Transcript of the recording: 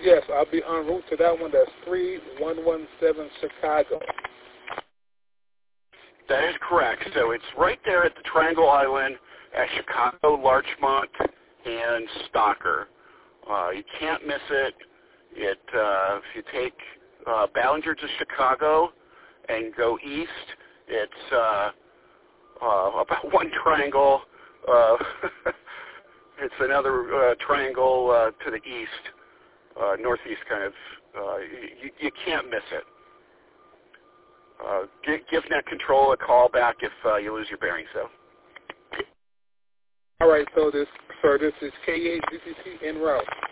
Yes, I'll be en route to that one. That's 3117 Chicago. That is correct. So it's right there at the Triangle Island at Chicago, Larchmont, and Stocker. You can't miss it. If you take Ballinger to Chicago and go east, it's about one triangle. It's another triangle to the east, northeast kind of. You can't miss it. Give Net Control a call back if you lose your bearings, though. All right, so this is KHZCC en route.